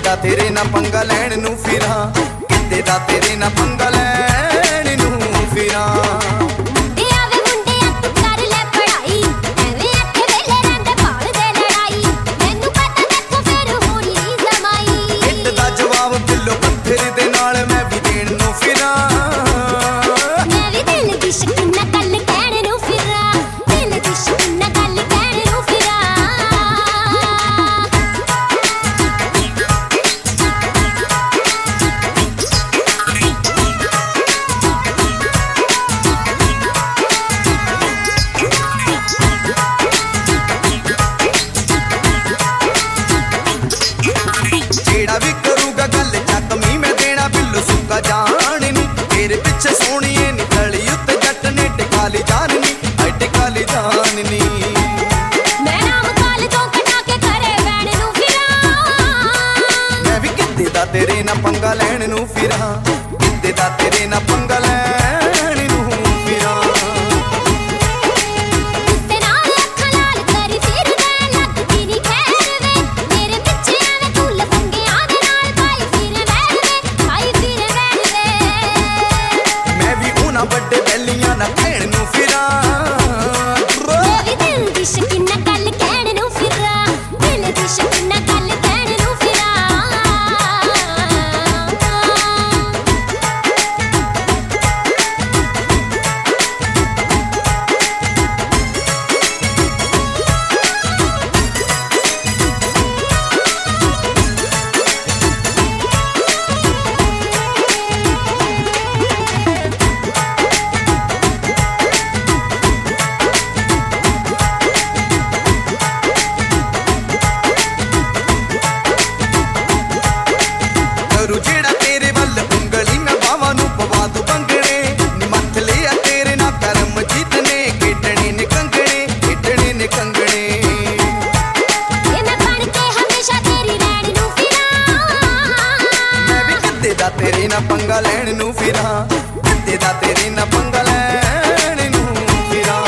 दा तेरे ना पंगा लैण नू फिरां, किते दा तेरे ना पंगा लैण नू फिरां। तेरे ना पंगा लैण नू फिरां, किते दा तेरे ना पंगा लैण नू फिरां। मैं भी उन्हां बड़े बैलियां ना कहण नू फिरां, जेड़ा तेरे वल उंगली में बावां नू पवा दूं बंगड़े, मथ लिया तेरे ना करम जीतने, खेडने ने कंगणे, खेडने ने कंगणे। मैं बन के हमेशा तेरी रैण नू फिरां, मैं भी किते दा तेरे ना पंगा लैण नू फिरां, किते दा तेरे ना पंगा लैण नू फिरां।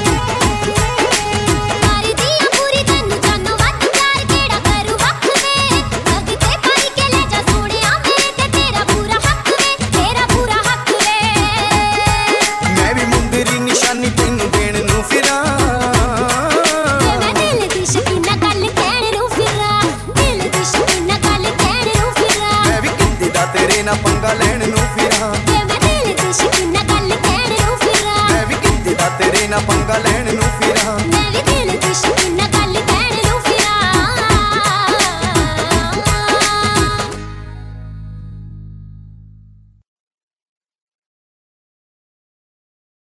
तेरे ना पंगा लैण नू फिरां, मैं दिल दी शकीना गल कहण नू फिरां, मैं भी किते दा तेरे ना पंगा लैण नू फिरां, मैं भी दिल दी शकीना गल कहण